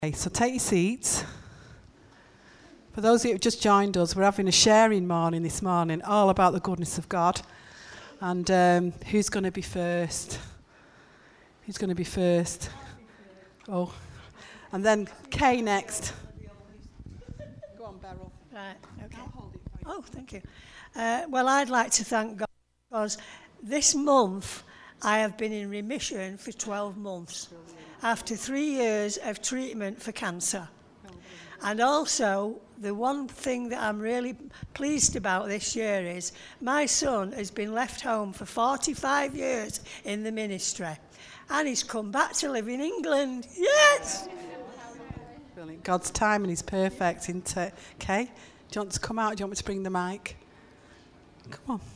Okay, so take your seats. For those of you who have just joined us, we're having a sharing morning this morning, all about the goodness of God. And who's going to be first? Who's going to be first? Oh, and then Kay next. Go on, Beryl. Right, okay. I'll hold it for you. Oh, thank you. Well, I'd like to thank God because this month I have been in remission for 12 months after 3 years of treatment for cancer. And also, the one thing that I'm really pleased about this year is my son has been left home for 45 years in the ministry. And he's come back to live in England. Yes! Brilliant. God's timing is perfect, isn't it? Kay, do you want to come out? Do you want me to bring the mic? Come on.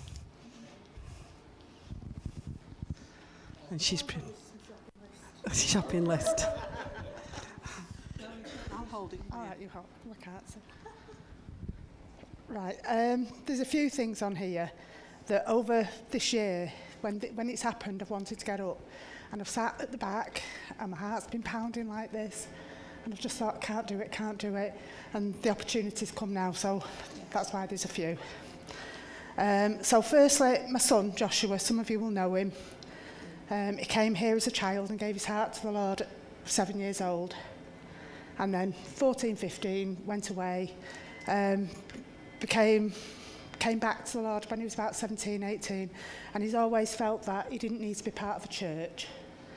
And she's shopping list. I'll hold it. All right, you hold. I can't see. Right, there's a few things on here that over this year, when it's happened, I've wanted to get up, and I've sat at the back, and my heart's been pounding like this, and I've just thought, can't do it, and the opportunity's come now, so that's why there's a few. So firstly, my son, Joshua, some of you will know him. He came here as a child and gave his heart to the Lord at 7 years old. And then 14, 15, went away, came back to the Lord when he was about 17, 18. And he's always felt that he didn't need to be part of a church.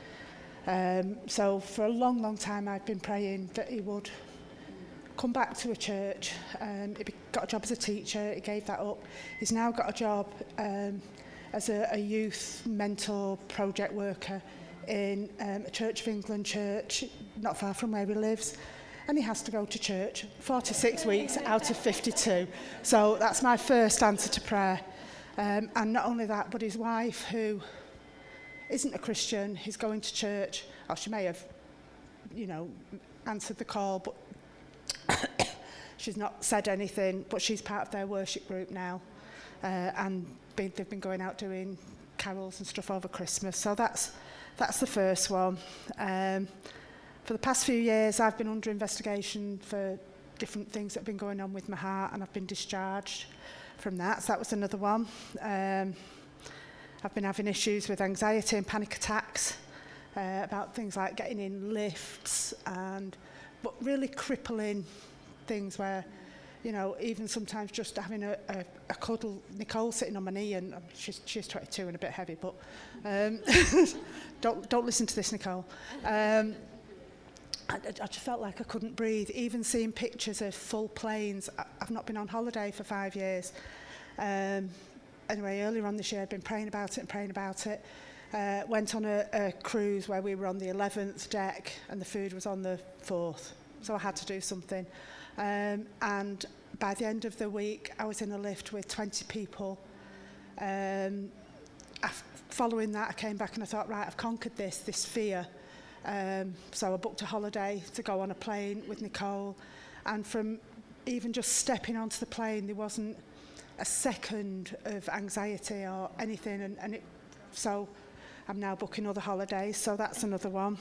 So for a long, long time, I've been praying that he would come back to a church. He got a job as a teacher, he gave that up. He's now got a job as a youth mentor project worker in a Church of England church, not far from where he lives. And he has to go to church 46 weeks out of 52. So that's my first answer to prayer. And not only that, but his wife, who isn't a Christian, is going to church. Oh, she may have, answered the call, but she's not said anything, but she's part of their worship group now. And they've been going out doing carols and stuff over Christmas. So that's the first one. For the past few years, I've been under investigation for different things that have been going on with my heart, and I've been discharged from that. So that was another one. I've been having issues with anxiety and panic attacks about things like getting in lifts, but really crippling things where, even sometimes just having a cuddle. Nicole sitting on my knee, and she's 22 and a bit heavy, but don't listen to this, Nicole. I just felt like I couldn't breathe. Even seeing pictures of full planes. I've not been on holiday for 5 years. Anyway, earlier on this year, I'd been praying about it. Went on a cruise where we were on the 11th deck, and the food was on the 4th. So I had to do something. And by the end of the week, I was in a lift with 20 people. Following that, I came back and I thought, right, I've conquered this fear. So I booked a holiday to go on a plane with Nicole. And from even just stepping onto the plane, there wasn't a second of anxiety or anything. So I'm now booking other holidays. So that's another one.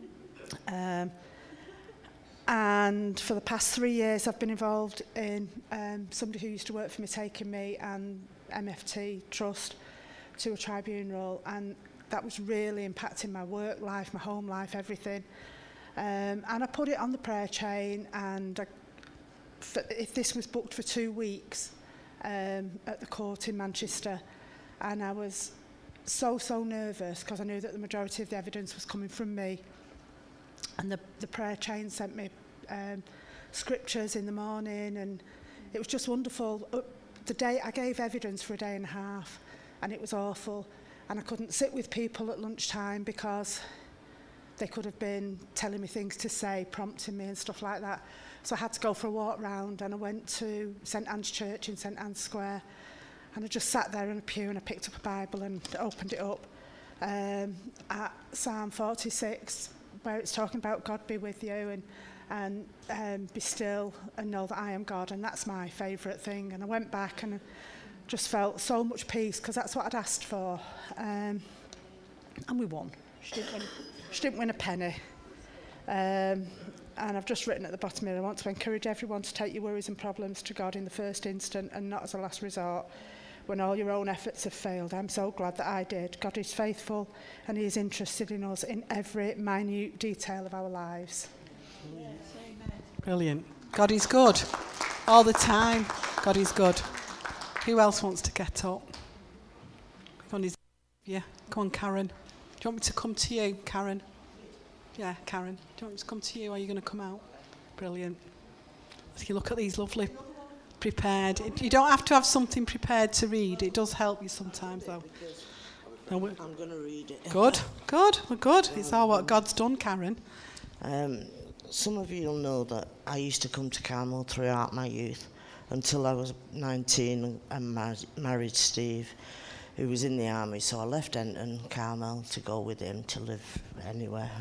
And for the past 3 years, I've been involved in somebody who used to work for me taking me and MFT Trust to a tribunal, and that was really impacting my work life, my home life, everything. And I put it on the prayer chain, and if this was booked for 2 weeks at the court in Manchester, and I was so nervous because I knew that the majority of the evidence was coming from me. And the prayer chain sent me scriptures in the morning, and it was just wonderful. The day I gave evidence for a day and a half, and it was awful. And I couldn't sit with people at lunchtime because they could have been telling me things to say, prompting me and stuff like that. So I had to go for a walk round, and I went to St Anne's Church in St Anne's Square, and I just sat there in a pew, and I picked up a Bible and opened it up at Psalm 46, where it's talking about God be with you and be still and know that I am God, and that's my favourite thing. And I went back and just felt so much peace because that's what I'd asked for, and we won. She didn't win a penny. And I've just written at the bottom here, I want to encourage everyone to take your worries and problems to God in the first instant and not as a last resort when all your own efforts have failed. I'm so glad that I did. God is faithful and he is interested in us in every minute detail of our lives. Yes, amen. Brilliant. God is good. All the time. God is good. Who else wants to get up? Yeah, come on, Karen. Do you want me to come to you, Karen? Yeah, Karen. Do you want me to come to you? Or are you going to come out? Brilliant. So you look at these lovely prepared. You don't have to have something prepared to read. It does help you sometimes, though. I'm going to read it. Good. We're good. It's all what God's done, Karen. Some of you will know that I used to come to Carmel throughout my youth until I was 19 and married Steve, who was in the army. So I left Denton, Carmel, to go with him to live anywhere.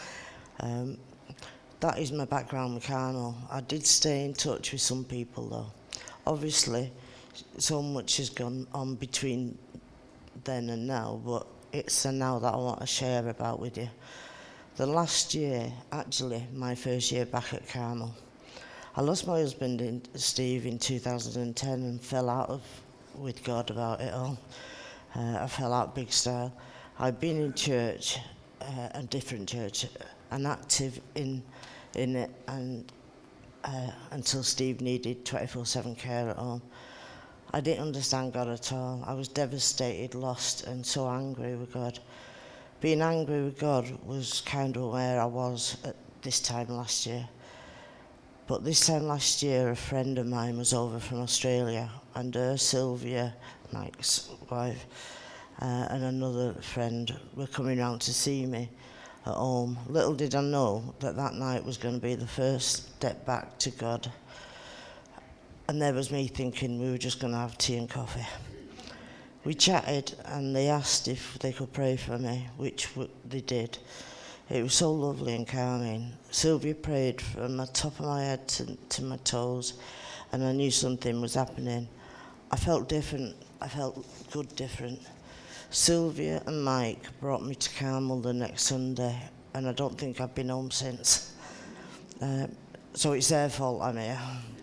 That is my background with Carmel. I did stay in touch with some people, though. Obviously, so much has gone on between then and now, but it's the now that I want to share about with you. The last year, actually, my first year back at Carmel, I lost my husband, Steve, in 2010 and fell out with God about it all. I fell out big style. I'd been in church, a different church, and active in it, and until Steve needed 24/7 care at home. I didn't understand God at all. I was devastated, lost, and so angry with God. Being angry with God was kind of where I was at this time last year. But this time last year, a friend of mine was over from Australia, and her, Sylvia, Mike's wife, and another friend were coming round to see me at home. Little did I know that that night was going to be the first step back to God. And there was me thinking we were just going to have tea and coffee. We chatted and they asked if they could pray for me, which they did. It was so lovely and calming. Sylvia prayed from the top of my head to my toes, and I knew something was happening. I felt different. I felt good different. Sylvia and Mike brought me to Carmel the next Sunday, and I don't think I've been home since. So it's their fault I'm here.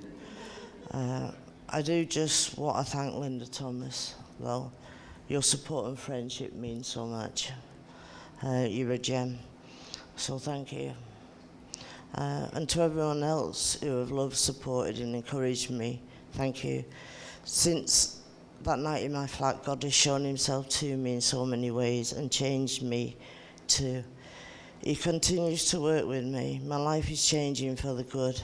I do just want to thank Linda Thomas, though. Your support and friendship means so much. You're a gem, so thank you. And to everyone else who have loved, supported and encouraged me, thank you. Since that night in my flat, God has shown himself to me in so many ways and changed me too. He continues to work with me. My life is changing for the good.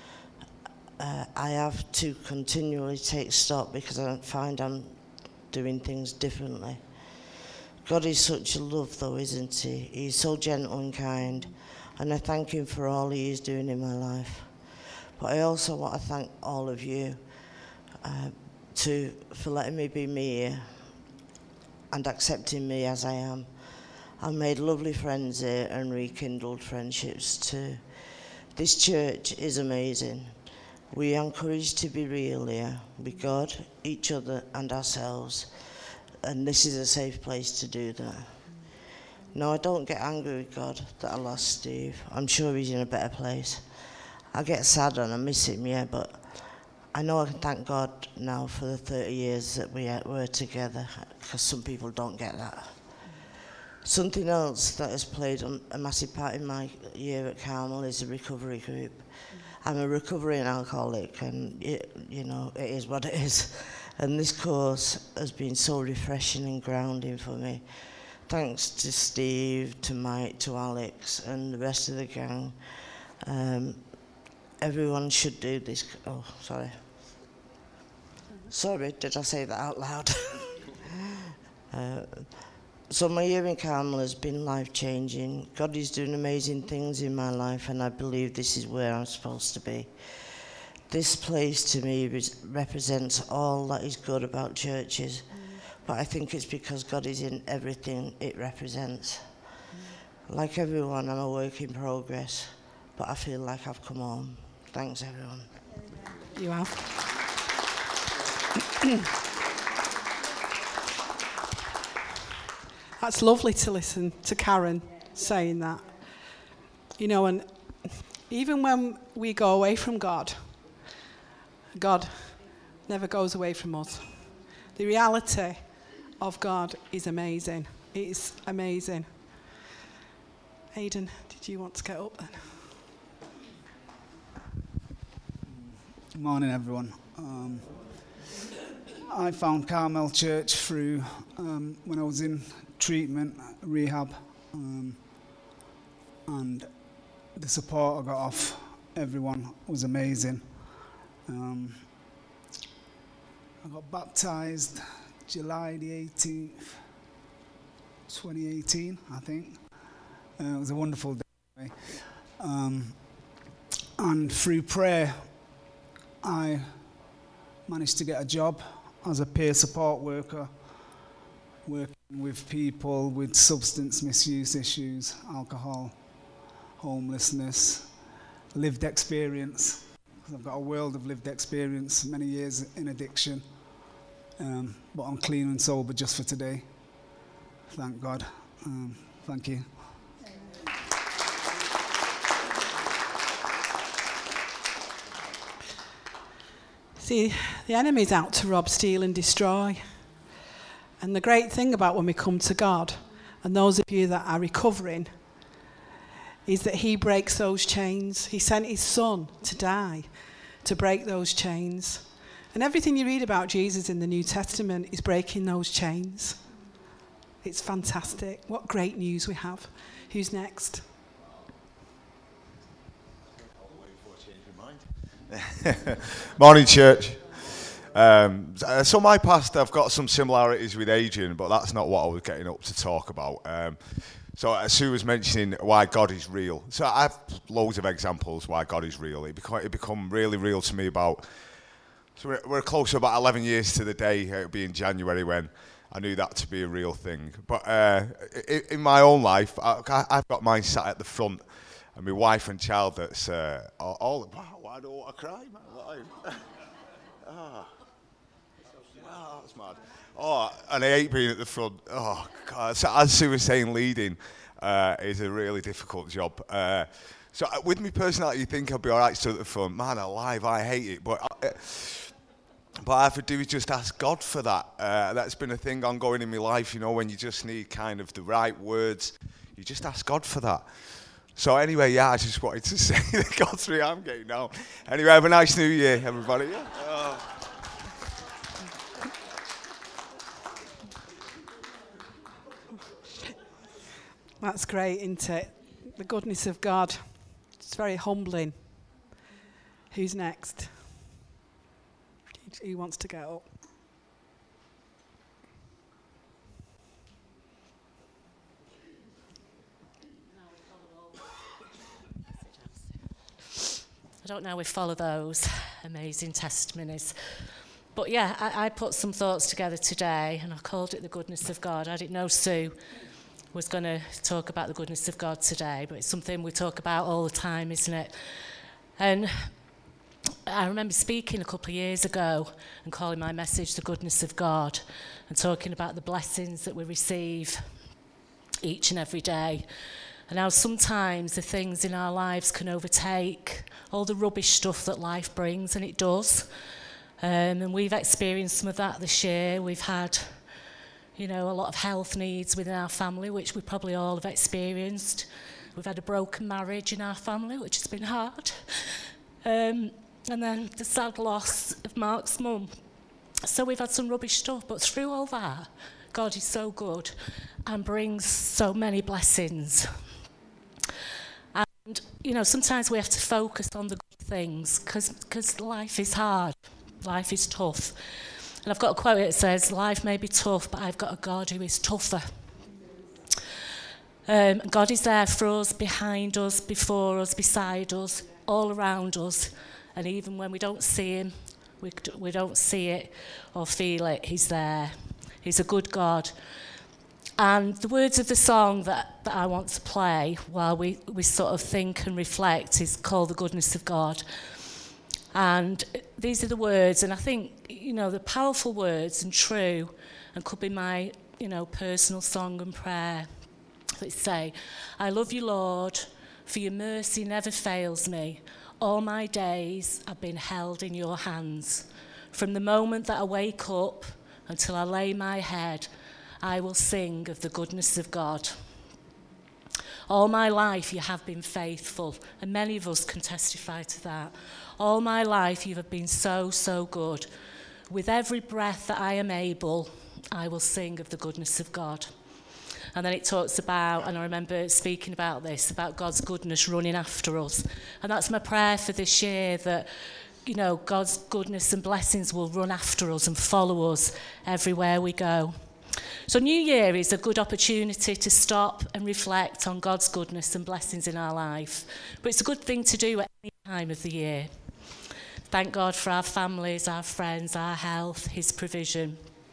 I have to continually take stock because I find I'm doing things differently. God is such a love, though, isn't he? He's so gentle and kind, and I thank him for all he is doing in my life. But I also want to thank all of you for letting me be me here and accepting me as I am. I've made lovely friends here and rekindled friendships too. This church is amazing. We are encouraged to be real here with God, each other and ourselves, and this is a safe place to do that. No, I don't get angry with God that I lost Steve. I'm sure he's in a better place. I get sad and I miss him, yeah, but I know I can thank God now for the 30 years that we were together, because some people don't get that. Something else that has played a massive part in my year at Carmel is a recovery group. I'm a recovering alcoholic, and it is what it is. And this course has been so refreshing and grounding for me. Thanks to Steve, to Mike, to Alex, and the rest of the gang. Everyone should do this. Oh, sorry. Sorry, did I say that out loud? So my year in Carmel has been life-changing. God is doing amazing things in my life, and I believe this is where I'm supposed to be. This place to me represents all that is good about churches, but I think it's because God is in everything it represents. Like everyone, I'm a work in progress, but I feel like I've come home. Thanks, everyone. You have. That's lovely to listen to Karen saying that. You know, and Even when we go away from God, God never goes away from us. The reality of God is amazing. It is amazing. Aidan, did you want to get up then? Morning, everyone. I found Carmel Church through when I was in treatment, rehab, and the support I got off everyone was amazing. I got baptised July the 18th, 2018, I think. It was a wonderful day. And through prayer, I managed to get a job as a peer support worker, working with people with substance misuse issues, alcohol, homelessness, lived experience. I've got a world of lived experience, many years in addiction, but I'm clean and sober just for today. Thank God. Thank you. See, the enemy's out to rob, steal and destroy. And the great thing about when we come to God, and those of you that are recovering, is that he breaks those chains. He sent his son to die to break those chains. And everything you read about Jesus in the New Testament is breaking those chains. It's fantastic. What great news we have. Who's next? Morning, church. So my past, I've got some similarities with Adrian, but that's not what I was getting up to talk about. So Sue was mentioning why God is real. So I have loads of examples why God is real. It become really real to me about, so we're close to about 11 years to the day, it'll be in January, when I knew that to be a real thing. But in my own life, I've got mine sat at the front, and my wife and child that's all, wow, I don't want to cry, man. That's mad. Oh, and I hate being at the front. Oh, God. So as Sue was saying, leading is a really difficult job. So with my personality, you think I'd be all right stood at the front. Man alive, I hate it. But I have to do is just ask God for that. That's been a thing ongoing in my life, you know, when you just need kind of the right words. You just ask God for that. So anyway, yeah, I just wanted to say that God's real. I'm getting down. Anyway, have a nice New Year, everybody. Yeah. That's great, isn't it? The goodness of God. It's very humbling. Who's next? Who wants to get up? I don't know we follow those amazing testimonies. But yeah, I put some thoughts together today, and I called it the goodness of God. I didn't know Sue was going to talk about the goodness of God today, but it's something we talk about all the time, isn't it? And I remember speaking a couple of years ago and calling my message the goodness of God, and talking about the blessings that we receive each and every day, and how sometimes the things in our lives can overtake all the rubbish stuff that life brings, and it does. And we've experienced some of that this year. We've had, a lot of health needs within our family, which we probably all have experienced. We've had a broken marriage in our family, which has been hard. And then the sad loss of Mark's mum. So we've had some rubbish stuff, but through all that, God is so good and brings so many blessings. And, sometimes we have to focus on the good things, because life is hard, life is tough. And I've got a quote that says, life may be tough, but I've got a God who is tougher. God is there for us, behind us, before us, beside us, all around us. And even when we don't see him, we don't see it or feel it, he's there. He's a good God. And the words of the song that I want to play while we sort of think and reflect is called The Goodness of God. And these are the words, and I think, they're powerful words and true, and could be my, personal song and prayer. Let's say, I love you, Lord, for your mercy never fails me. All my days I've been held in your hands. From the moment that I wake up until I lay my head, I will sing of the goodness of God. All my life you have been faithful, and many of us can testify to that. All my life you have been so, so good. With every breath that I am able, I will sing of the goodness of God. And then it talks about, and I remember speaking about this, about God's goodness running after us. And that's my prayer for this year, that, you know, God's goodness and blessings will run after us and follow us everywhere we go. So New Year is a good opportunity to stop and reflect on God's goodness and blessings in our life. But it's a good thing to do at any time of the year. Thank God for our families, our friends, our health, his provision.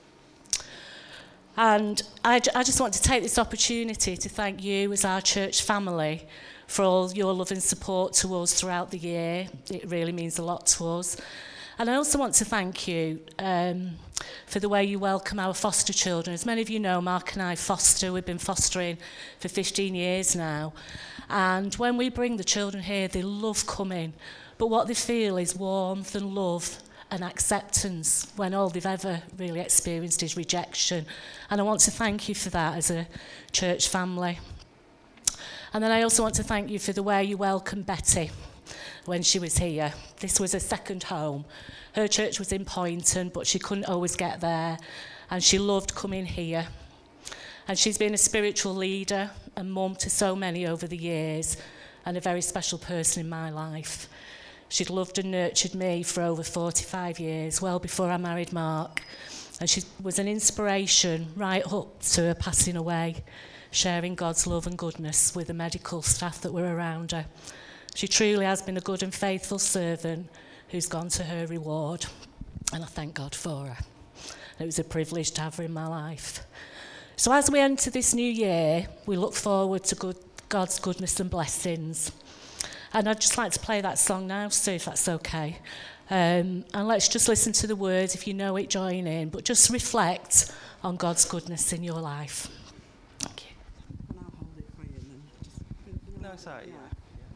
And I just want to take this opportunity to thank you as our church family for all your love and support to us throughout the year. It really means a lot to us. And I also want to thank you for the way you welcome our foster children. As many of you know, Mark and I foster. We've been fostering for 15 years now. And when we bring the children here, they love coming. But what they feel is warmth and love and acceptance when all they've ever really experienced is rejection. And I want to thank you for that as a church family. And then I also want to thank you for the way you welcomed Betty when she was here. This was a second home. Her church was in Poynton, but she couldn't always get there, and she loved coming here. And she's been a spiritual leader and mum to so many over the years, and a very special person in my life. She'd loved and nurtured me for over 45 years, well before I married Mark. And she was an inspiration right up to her passing away, sharing God's love and goodness with the medical staff that were around her. She truly has been a good and faithful servant who's gone to her reward. And I thank God for her. It was a privilege to have her in my life. So as we enter this new year, we look forward to God's goodness and blessings. And I'd just like to play that song now, Sue, if that's okay. And let's just listen to the words. If you know it, join in. But just reflect on God's goodness in your life. Thank you. And I'll hold it for you and then. No, sorry, yeah.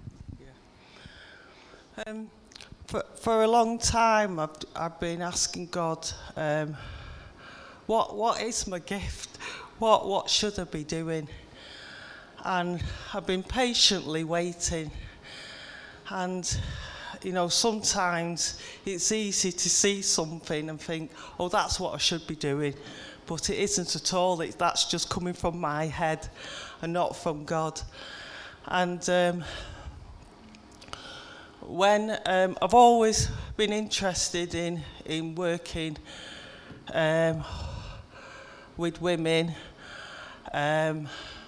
For a long time, I've been asking God, what is my gift? What should I be doing? And I've been patiently waiting. And, you know, sometimes it's easy to see something and think, oh, that's what I should be doing. But it isn't at all. That's just coming from my head and not from God. And when I've always been interested in working with women and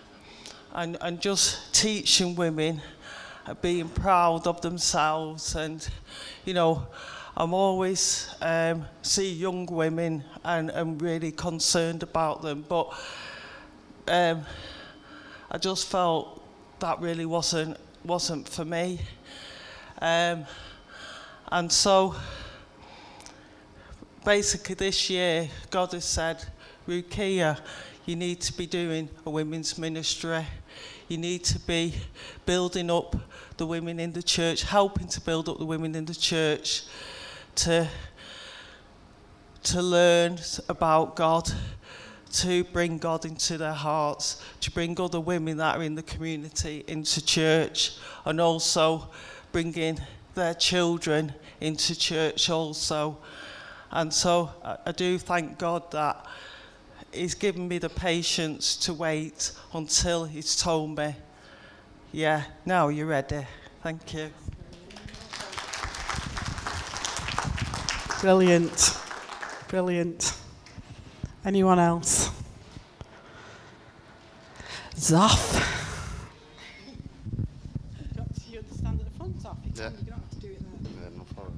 just teaching women, being proud of themselves. And, you know, I'm always see young women and I'm really concerned about them. But I just felt that really wasn't for me. And so basically this year, God has said, Rukia, you need to be doing a women's ministry. You need to be building up the women in the church, helping to build up the women in the church to learn about God, to bring God into their hearts, to bring other women that are in the community into church, and also bringing their children into church also. And so I do thank God that he's given me the patience to wait until he's told me, yeah, now you're ready. Thank you. Brilliant. Brilliant. Anyone else? Zoff. You understand at the front, Zoff? Yeah. You don't have to do it there. Yeah, no problem.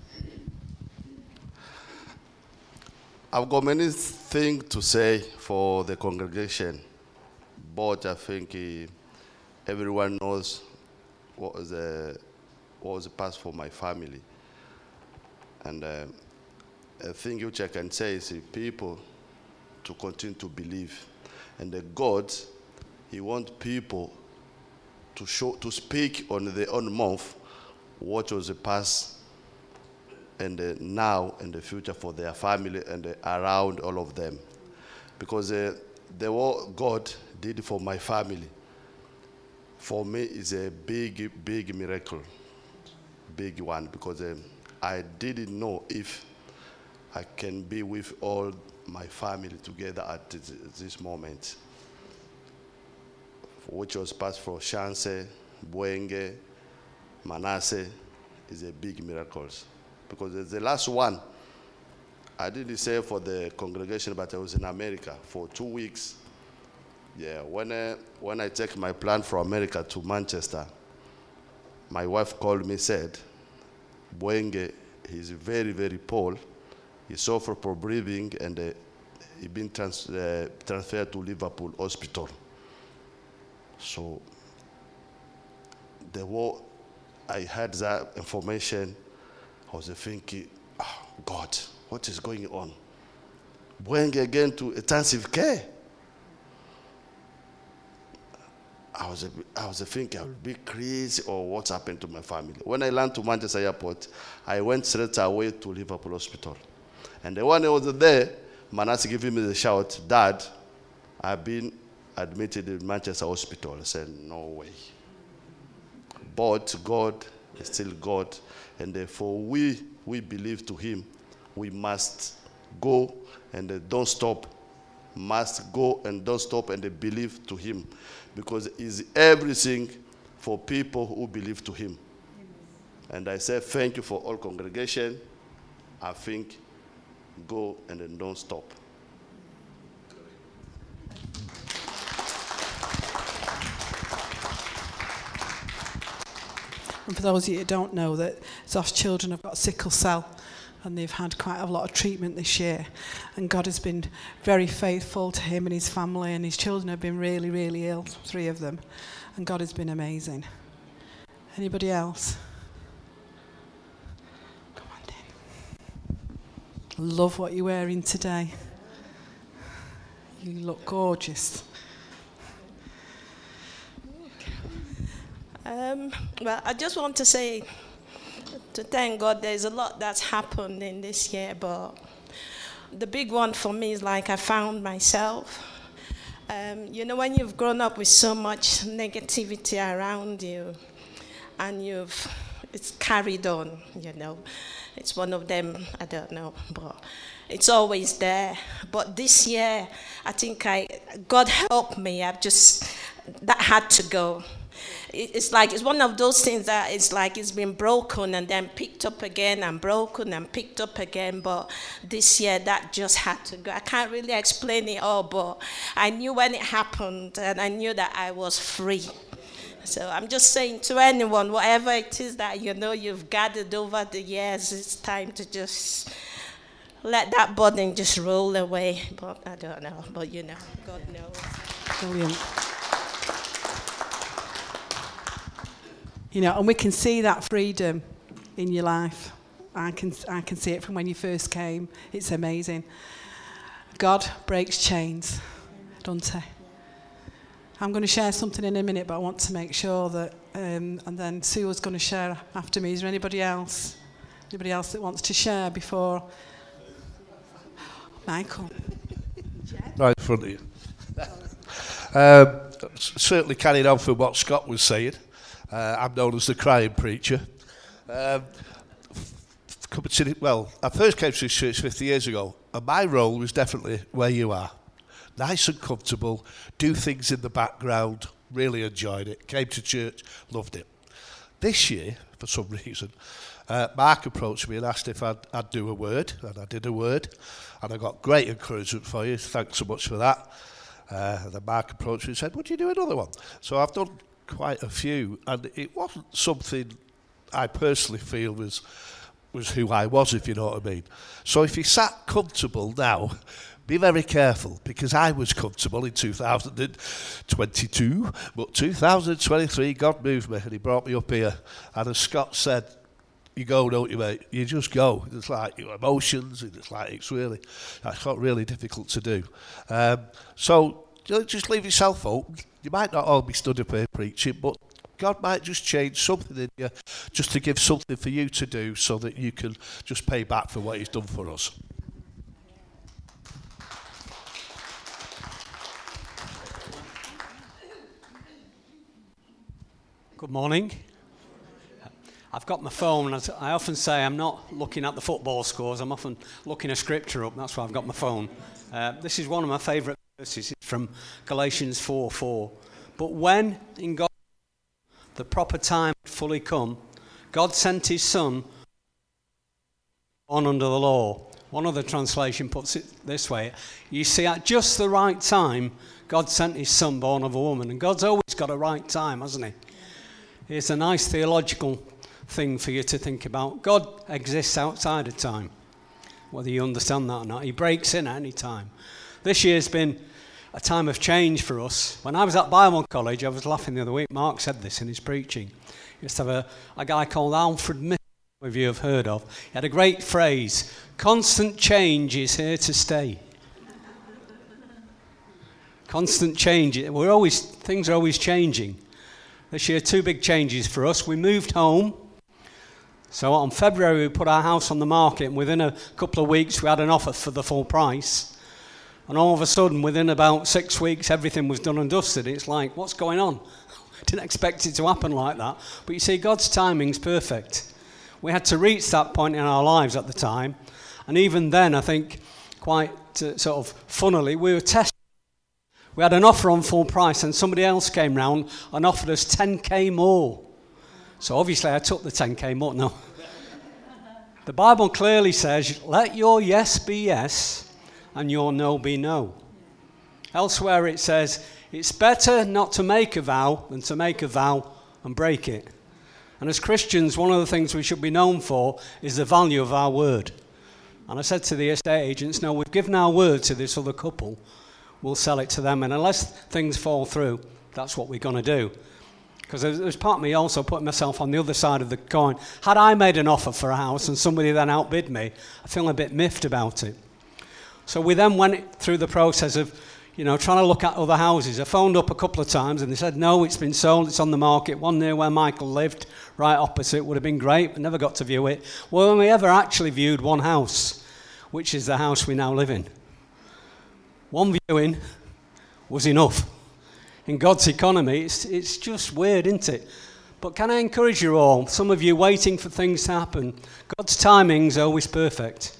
I've got many things to say for the congregation, but I think everyone knows what was the past for my family. And a thing which I can say is people to continue to believe. And the God, he wants people to speak on their own mouth what was the past and the now and the future for their family and around all of them. Because the what God did for my family, for me, is a big, big miracle. Big one, because I didn't know if I can be with all my family together at this moment, which was passed for Shanse, Bwenge, Manasseh, is a big miracle. Because the last one, I didn't say for the congregation, but I was in America for 2 weeks. Yeah, when I take my plan from America to Manchester, my wife called me, said, Bwenge, he's very, very poor. He suffered from breathing, and he's been transferred to Liverpool Hospital. So I had that information. I was thinking, oh, God, what is going on? Bwenge again to intensive care. I was thinking I would be crazy, or what's happened to my family. When I landed to Manchester Airport, I went straight away to Liverpool Hospital. And when I was there, Manasseh gave me the shout, Dad, I've been admitted in Manchester Hospital. I said, no way. But God is still God. And therefore we believe to him. We must go and don't stop. Must go and don't stop and believe to him. Because he's everything for people who believe to him. And I say thank you for all congregation. I think go and then don't stop. And for those of you who don't know, that Zosh's children have got sickle cell, and they've had quite a lot of treatment this year. And God has been very faithful to him and his family, and his children have been really, really ill, 3 of them. And God has been amazing. Anybody else? Come on, Dan. I love what you're wearing today. You look gorgeous. Well, I just want to say, to thank God, there's a lot that's happened in this year, but the big one for me is like I found myself. You know, when you've grown up with so much negativity around you, and it's carried on, you know. It's one of them, I don't know, but it's always there. But this year, I think God helped me. That had to go. It's one of those things that it's been broken and then picked up again and broken and picked up again. But this year, that just had to go. I can't really explain it all, but I knew when it happened, and I knew that I was free. So I'm just saying to anyone, whatever it is that you've gathered over the years, it's time to just let that burden just roll away. But I don't know, but God knows. Brilliant. And we can see that freedom in your life. I can see it from when you first came. It's amazing. God breaks chains, doesn't he? I'm going to share something in a minute, but I want to make sure that, and then Sue was going to share after me. Is there anybody else? Anybody else that wants to share before? Michael. Right in front of you. Certainly carrying on from what Scott was saying. I'm known as the crying preacher. I first came to this church 50 years ago, and my role was definitely where you are. Nice and comfortable, do things in the background, really enjoyed it. Came to church, loved it. This year, for some reason, Mark approached me and asked if I'd do a word, and I did a word, and I got great encouragement for you. Thanks so much for that. Then Mark approached me and said, would you do another one? So I've done quite a few, and it wasn't something I personally feel was who I was, if you know what I mean. So if you sat comfortable now, be very careful, because I was comfortable in 2022, but 2023, God moved me and he brought me up here. And as Scott said, you go, don't you, mate? You just go. It's like your emotions, it's not really difficult to do. So just leave yourself open. You might not all be stood up here preaching, but God might just change something in you, just to give something for you to do so that you can just pay back for what he's done for us. Good morning. I've got my phone. I often say I'm not looking at the football scores. I'm often looking a scripture up. That's why I've got my phone. This is one of my favourite verses. It's from Galatians 4:4. But when, in God, the proper time had fully come, God sent his Son on under the law. One other translation puts it this way. You see, at just the right time, God sent his Son born of a woman. And God's always got a right time, hasn't he? It's a nice theological thing for you to think about. God exists outside of time, whether you understand that or not. He breaks in at any time. This year's been a time of change for us. When I was at Bible college, I was laughing the other week. Mark said this in his preaching. He used to have a guy called Alfred Mitchell, if you have heard of. He had a great phrase, constant change is here to stay. Constant change. Things are always changing. This year, 2 big changes for us. We moved home. So on February, we put our house on the market, and within a couple of weeks, we had an offer for the full price. And all of a sudden, within about 6 weeks, everything was done and dusted. It's like, what's going on? Didn't expect it to happen like that. But you see, God's timing's perfect. We had to reach that point in our lives at the time. And even then, I think, quite sort of funnily, we were tested. We had an offer on full price, and somebody else came round and offered us 10k more. So obviously I took the 10k more. No. The Bible clearly says, let your yes be yes and your no be no. Elsewhere it says, it's better not to make a vow than to make a vow and break it. And as Christians, one of the things we should be known for is the value of our word. And I said to the estate agents, no, we've given our word to this other couple. We'll sell it to them. And unless things fall through, that's what we're going to do. Because there's part of me also putting myself on the other side of the coin. Had I made an offer for a house and somebody then outbid me, I feel a bit miffed about it. So we then went through the process of, trying to look at other houses. I phoned up a couple of times and they said, no, it's been sold, it's on the market. One near where Michael lived, right opposite, would have been great, but never got to view it. Well, when we ever actually viewed one house, which is the house we now live in. One viewing was enough. In God's economy, it's just weird, isn't it? But can I encourage you all, some of you waiting for things to happen, God's timing's always perfect.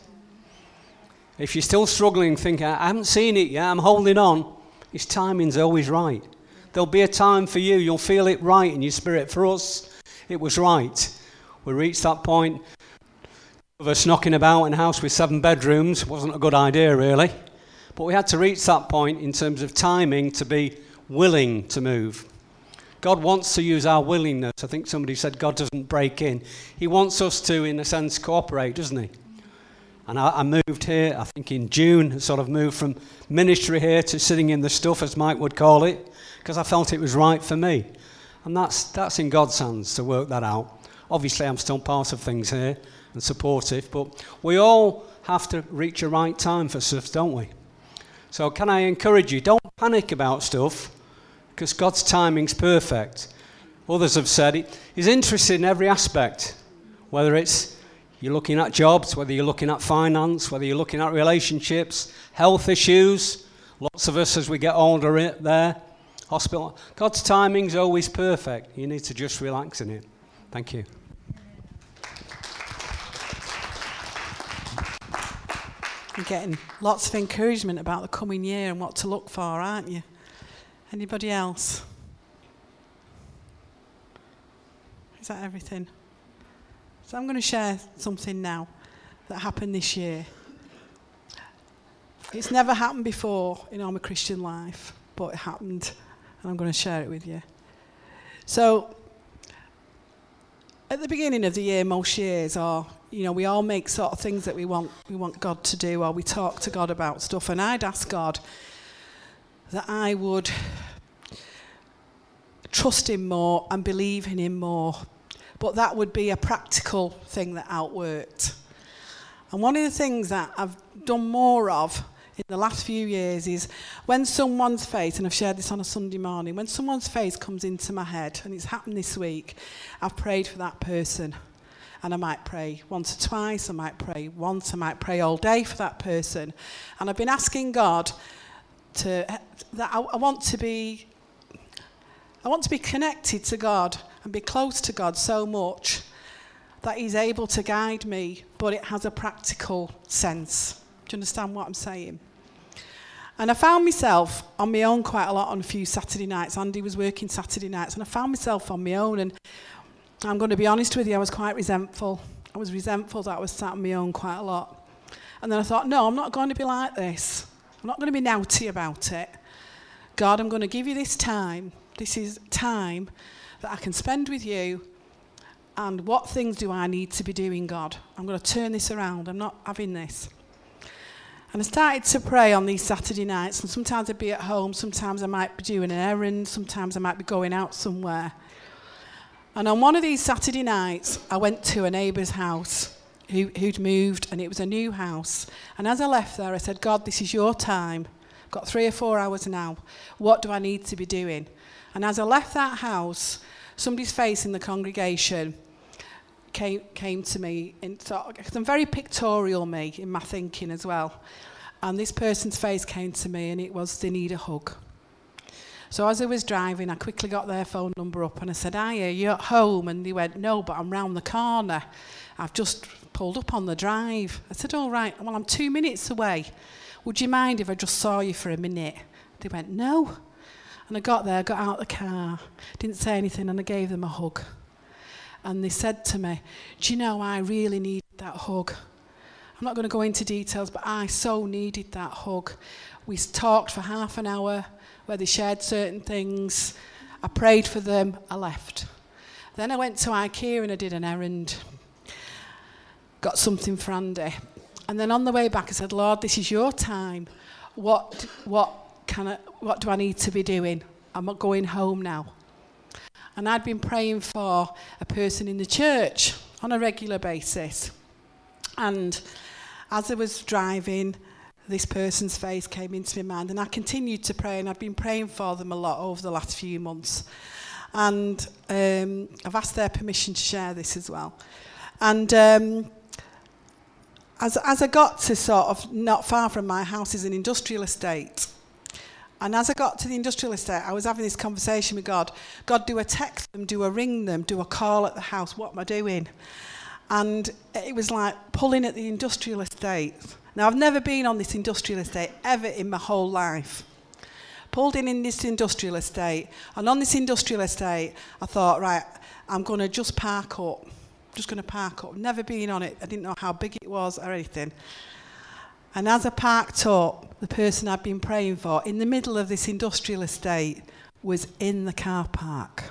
If you're still struggling, thinking, I haven't seen it yet, I'm holding on, his timing's always right. There'll be a time for you, you'll feel it right in your spirit. For us, it was right. We reached that point of us knocking about in a house with 7 bedrooms. Wasn't a good idea, really. But we had to reach that point in terms of timing to be willing to move. God wants to use our willingness. I think somebody said God doesn't break in. He wants us to, in a sense, cooperate, doesn't he? And I moved here, I think in June, sort of moved from ministry here to sitting in the stuff, as Mike would call it, because I felt it was right for me. And that's in God's hands to work that out. Obviously, I'm still part of things here and supportive, but we all have to reach a right time for stuff, don't we? So can I encourage you, don't panic about stuff, because God's timing's perfect. Others have said he's interested in every aspect, whether it's you're looking at jobs, whether you're looking at finance, whether you're looking at relationships, health issues. Lots of us as we get older there, hospital. God's timing's always perfect. You need to just relax in it. Thank you. You're getting lots of encouragement about the coming year and what to look for, aren't you? Anybody else? Is that everything? So I'm going to share something now that happened this year. It's never happened before in all my Christian life, but it happened, and I'm going to share it with you. So, at the beginning of the year, most years, we all make sort of things that we want God to do, or we talk to God about stuff, and I'd ask God that I would trust him more and believe in him more. But that would be a practical thing that outworked. And one of the things that I've done more of in the last few years is when someone's face, and I've shared this on a Sunday morning, when someone's face comes into my head, and it's happened this week, I've prayed for that person. And I might pray once or twice, I might pray once, I might pray all day for that person. And I've been asking God that I want to be connected to God and be close to God so much that he's able to guide me, but it has a practical sense. Do you understand what I'm saying? And I found myself on my own quite a lot on a few Saturday nights. Andy was working Saturday nights, and I found myself on my own. And I'm going to be honest with you, I was quite resentful. I was resentful that I was sat on my own quite a lot. And then I thought, no, I'm not going to be like this. I'm not going to be naughty about it. God, I'm going to give you this time. This is time that I can spend with you. And what things do I need to be doing, God? I'm going to turn this around. I'm not having this. And I started to pray on these Saturday nights. And sometimes I'd be at home. Sometimes I might be doing an errand. Sometimes I might be going out somewhere. And on one of these Saturday nights, I went to a neighbour's house who'd moved, and it was a new house. And as I left there, I said, God, this is your time. I've got 3 or 4 hours now. What do I need to be doing? And as I left that house, somebody's face in the congregation came to me, because I'm very pictorial, me, in my thinking as well. And this person's face came to me, and it was, they need a hug. So as I was driving, I quickly got their phone number up, and I said, hiya, you at home? And they went, no, but I'm round the corner. I've just pulled up on the drive. I said, all right, well, I'm 2 minutes away. Would you mind if I just saw you for a minute? They went, no. And I got there, got out the car, didn't say anything, and I gave them a hug. And they said to me, do you know, I really needed that hug. I'm not going to go into details, but I so needed that hug. We talked for half an hour where they shared certain things. I prayed for them, I left. Then I went to IKEA and I did an errand. Got something for Andy. And then on the way back I said, Lord, this is your time. What do I need to be doing? I'm not going home now. And I'd been praying for a person in the church on a regular basis. And as I was driving, this person's face came into my mind, and I continued to pray, and I've been praying for them a lot over the last few months. And I've asked their permission to share this as well. And as I got to sort of not far from my house is an industrial estate. And as I got to the industrial estate, I was having this conversation with God. God, do I text them? Do I ring them? Do I call at the house? What am I doing? And it was like pulling at the industrial estate. Now, I've never been on this industrial estate ever in my whole life. Pulled in this industrial estate. And on this industrial estate, I thought, right, I'm going to just park up. Just going to park up. Never been on it. I didn't know how big it was or anything. And as I parked up, the person I'd been praying for, in the middle of this industrial estate, was in the car park.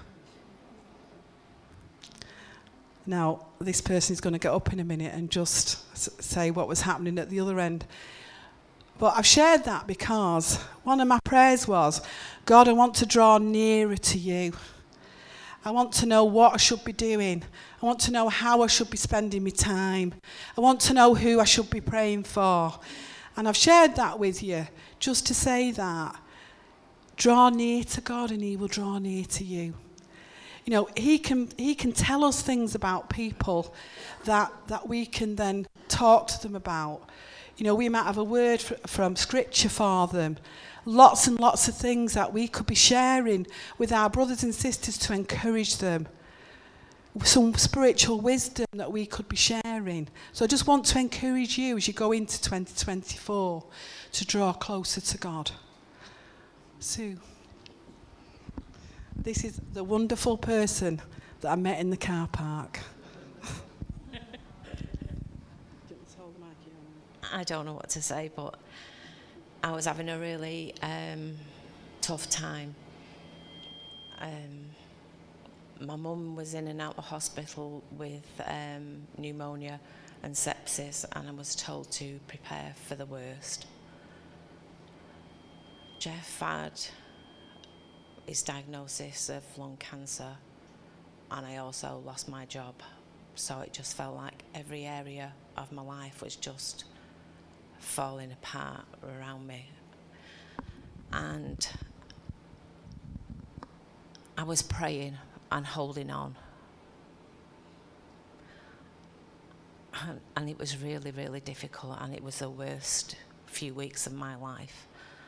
Now, this person is going to get up in a minute and just say what was happening at the other end. But I've shared that because one of my prayers was, God, I want to draw nearer to you. I want to know what I should be doing. I want to know how I should be spending my time. I want to know who I should be praying for. And I've shared that with you just to say that. Draw near to God and he will draw near to you. You know, he can tell us things about people that we can then talk to them about. You know, we might have a word from Scripture for them. Lots and lots of things that we could be sharing with our brothers and sisters to encourage them. Some spiritual wisdom that we could be sharing. So I just want to encourage you as you go into 2024 to draw closer to God. Sue. This is the wonderful person that I met in the car park. I don't know what to say, but I was having a really tough time. My mum was in and out of hospital with pneumonia and sepsis, and I was told to prepare for the worst. Jeff had his diagnosis of lung cancer, and I also lost my job. So it just felt like every area of my life was just falling apart around me. And I was praying and holding on. And it was really, really difficult, and it was the worst few weeks of my life.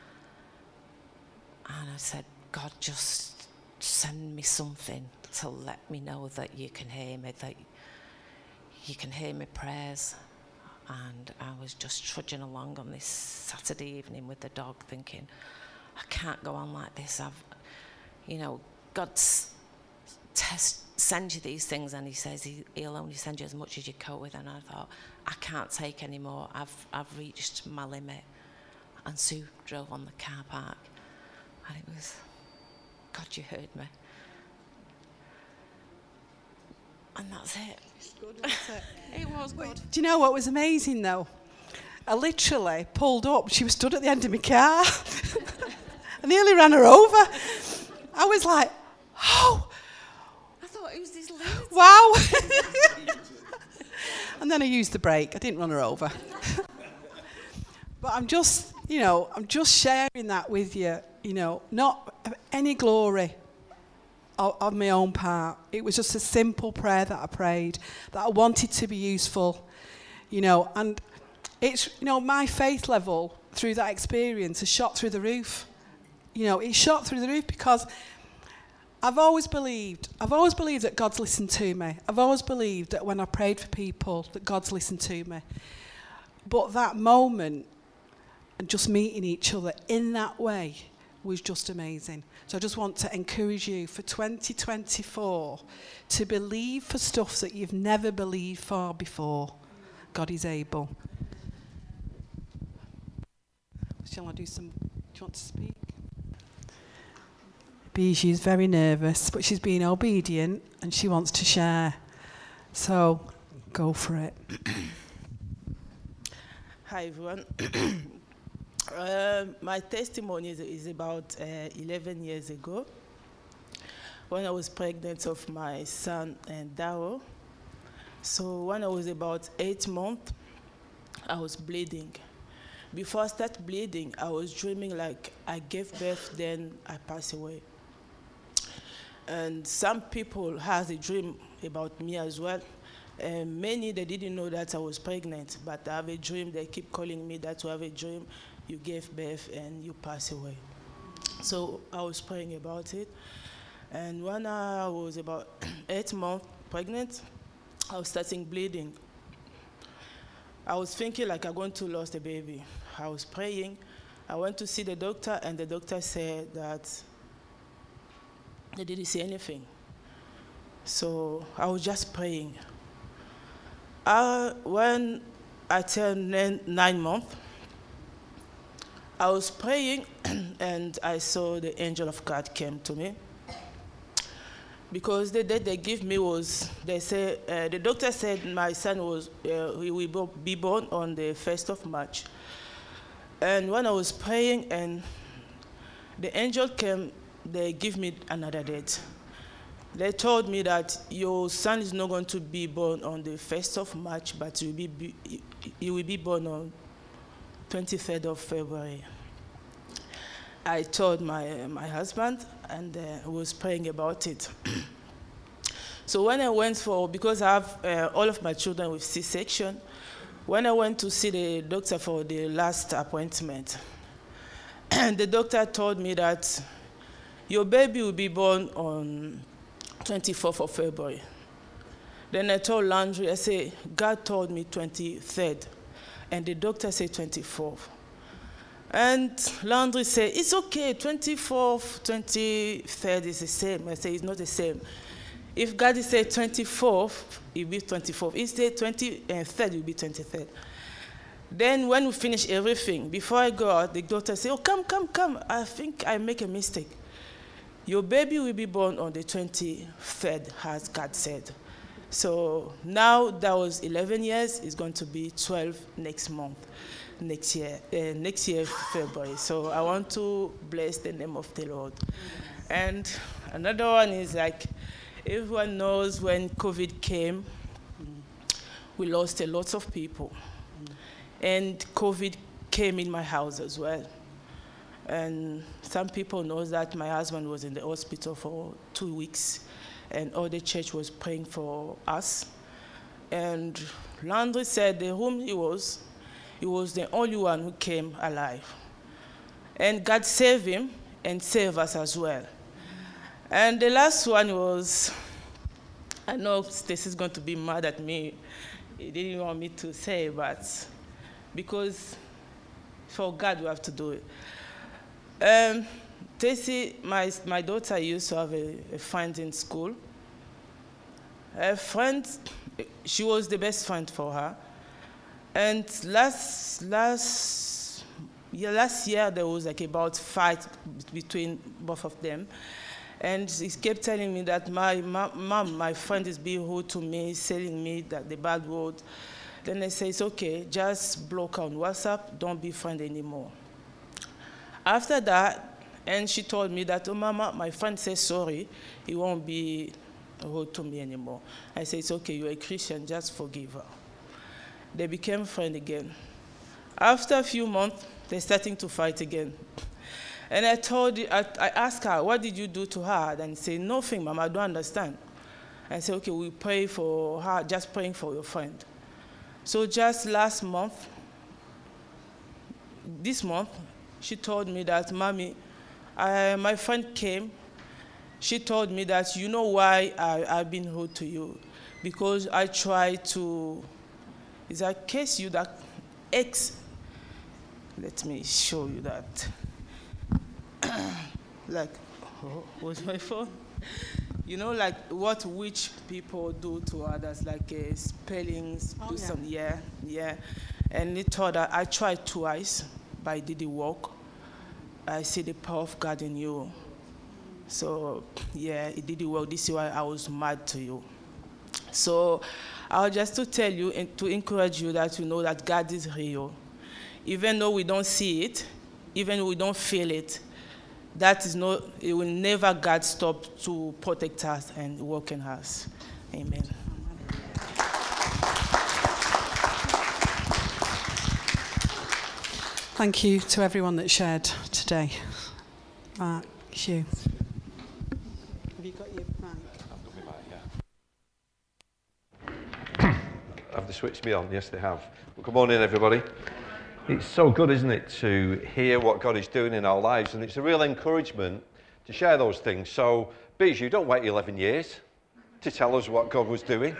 And I said, God, just send me something to let me know that you can hear me, that you can hear my prayers. And I was just trudging along on this Saturday evening with the dog thinking, I can't go on like this. God sends you these things, and he says he'll only send you as much as you cope with. And I thought, I can't take any more. I've reached my limit. And Sue drove on the car park, and it was, God, you heard me. And that's it. It's good, wasn't it? It was good. Do you know what was amazing though? I literally pulled up. She was stood at the end of my car. I nearly ran her over. I was like, oh. I thought it was this lunatic. Wow. And then I used the brake. I didn't run her over. But I'm just sharing that with you, not any glory of my own part. It was just a simple prayer that I prayed, that I wanted to be useful, and it's, my faith level through that experience has shot through the roof. It shot through the roof because I've always believed that God's listened to me. I've always believed that when I prayed for people, that God's listened to me. But that moment and just meeting each other in that way was just amazing. So I just want to encourage you for 2024 to believe for stuff that you've never believed for before. God is able. Shall I do some? Do you want to speak? She's very nervous, but she's being obedient and she wants to share. So go for it. Hi, everyone. My testimony is about 11 years ago when I was pregnant of my son and Dao. So when I was about 8 months, I was bleeding. Before I started bleeding, I was dreaming like I gave birth, then I passed away. And some people had a dream about me as well. And many, they didn't know that I was pregnant, but I have a dream. They keep calling me that you have a dream, you gave birth, and you pass away. So I was praying about it. And when I was about 8 months pregnant, I was starting bleeding. I was thinking like I'm going to lose the baby. I was praying. I went to see the doctor, and the doctor said that they didn't see anything. So I was just praying. When I turned 9 months, I was praying, and I saw the angel of God came to me. Because the date they give me was, they say, the doctor said my son he will be born on the 1st of March. And when I was praying and the angel came, they give me another date. They told me that your son is not going to be born on the 1st of March, but he will be born on 23rd of February. I told my husband, and I was praying about it. So when I went because I have all of my children with C-section, when I went to see the doctor for the last appointment, the doctor told me that your baby will be born on 24th of February. Then I told Landry, I said, God told me 23rd, and the doctor said 24th. And Landry said, it's okay, 24th, 23rd is the same. I said, it's not the same. If God said 24th, it will be 24th. If he said 23rd, it will be 23rd. Then when we finish everything, before I go out, the doctor said, oh, come. I think I make a mistake. Your baby will be born on the 23rd, as God said. So now that was 11 years, it's going to be 12 next month. Next year, February. So I want to bless the name of the Lord. And another one is like, everyone knows when COVID came, we lost a lot of people. and COVID came in my house as well. And some people know that my husband was in the hospital for 2 weeks, and all the church was praying for us. And Landry said the room he was the only one who came alive. And God saved him and saved us as well. And the last one was, I know Stacey's going to be mad at me. He didn't want me to say, but because for God we have to do it. Stacey, my daughter used to have a friend in school. Her friend, she was the best friend for her. And last year there was like about fight between both of them. And he kept telling me that my friend is being rude to me, telling me that the bad word. Then I say, it's okay, just block her on WhatsApp, don't be friend anymore. After that, and she told me that, oh, Mama, my friend says sorry, he won't be rude to me anymore. I said, it's okay, you're a Christian, just forgive her. They became friends again. After a few months, they're starting to fight again. And I asked her, what did you do to her? And she said, nothing, Mama, I don't understand. I said, okay, we pray for her, just praying for your friend. So just last month, this month, she told me that, Mommy, my friend came. She told me that, you know why I've been rude to you? Because I tried to, is I case you that let me show you that. Like, what's my phone? You know, like what witch people do to others, like spellings, do some, yeah. And it told her, I tried twice, but it didn't work. I see the power of God in you. So, yeah, it didn't work. This is why I was mad to you. So, I'll just to tell you and to encourage you that you know that God is real. Even though we don't see it, even though we don't feel it, that is not, it will never God stop to protect us and work in us. Amen. Thank you to everyone that shared today. Hugh. Have you got your mic? I've got my mic, yeah. Have they switched me on? Yes, they have. Well, good morning, everybody. It's so good, isn't it, to hear what God is doing in our lives, and it's a real encouragement to share those things. So, Bijou, don't wait 11 years to tell us what God was doing.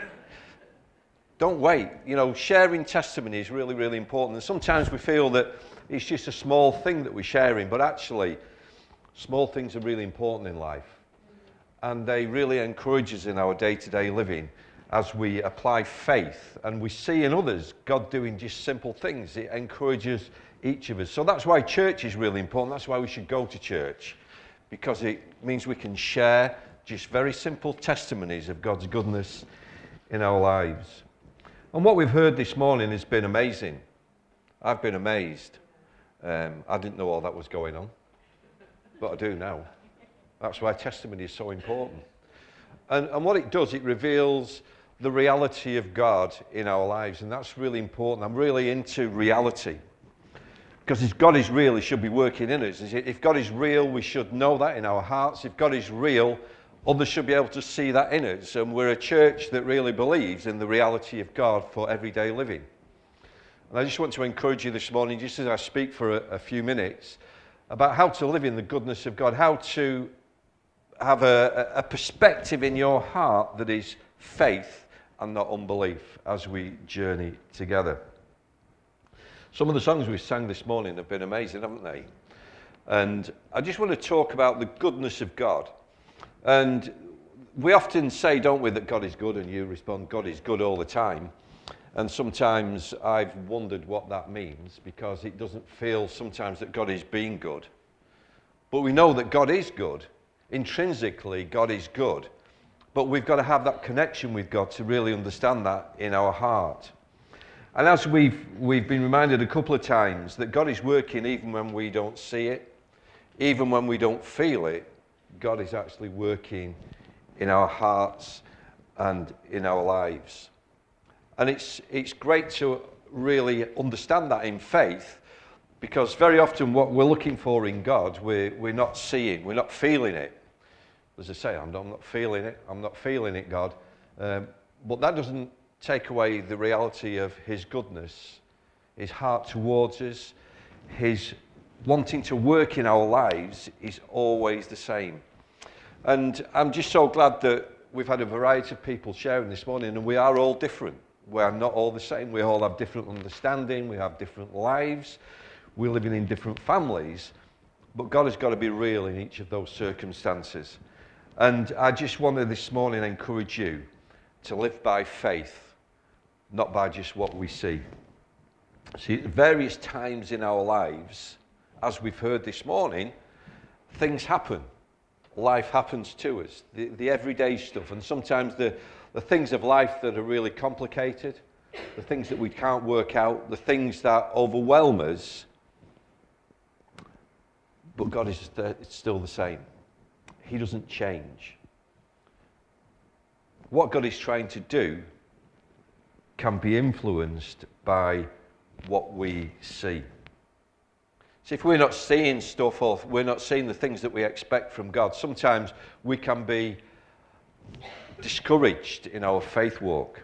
Don't wait. You know, sharing testimony is really, really important. And sometimes we feel that it's just a small thing that we're sharing, but actually, small things are really important in life. And they really encourage us in our day-to-day living as we apply faith and we see in others God doing just simple things. It encourages each of us. So that's why church is really important. That's why we should go to church, because it means we can share just very simple testimonies of God's goodness in our lives. And what we've heard this morning has been amazing. I've been amazed. I didn't know all that was going on, but I do now. That's why testimony is so important. And what it does, it reveals the reality of God in our lives, and that's really important. I'm really into reality, because if God is real, He should be working in us. If God is real, we should know that in our hearts. If God is real, others should be able to see that in us, and we're a church that really believes in the reality of God for everyday living. And I just want to encourage you this morning, just as I speak for a few minutes, about how to live in the goodness of God, how to have a perspective in your heart that is faith and not unbelief as we journey together. Some of the songs we sang this morning have been amazing, haven't they? And I just want to talk about the goodness of God. And we often say, don't we, that God is good, and you respond, God is good all the time. And sometimes I've wondered what that means, because it doesn't feel sometimes that God is being good. But we know that God is good. Intrinsically, God is good. But we've got to have that connection with God to really understand that in our heart. And as we've been reminded a couple of times, that God is working even when we don't see it, even when we don't feel it, God is actually working in our hearts and in our lives. And it's great to really understand that in faith, because very often what we're looking for in God, we're not seeing, we're not feeling it. As I say, I'm not feeling it, God. But that doesn't take away the reality of his goodness, his heart towards us, his wanting to work in our lives is always the same. And I'm just so glad that we've had a variety of people sharing this morning, and we are all different. We are not all the same. We all have different understanding. We have different lives. We're living in different families. But God has got to be real in each of those circumstances. And I just want to this morning encourage you to live by faith, not by just what we see. See, at various times in our lives, as we've heard this morning, things happen. Life happens to us, the everyday stuff, and sometimes the things of life that are really complicated, the things that we can't work out, the things that overwhelm us, but God is still the same. He doesn't change. What God is trying to do can be influenced by what we see. So if we're not seeing stuff, or we're not seeing the things that we expect from God, sometimes we can be discouraged in our faith walk.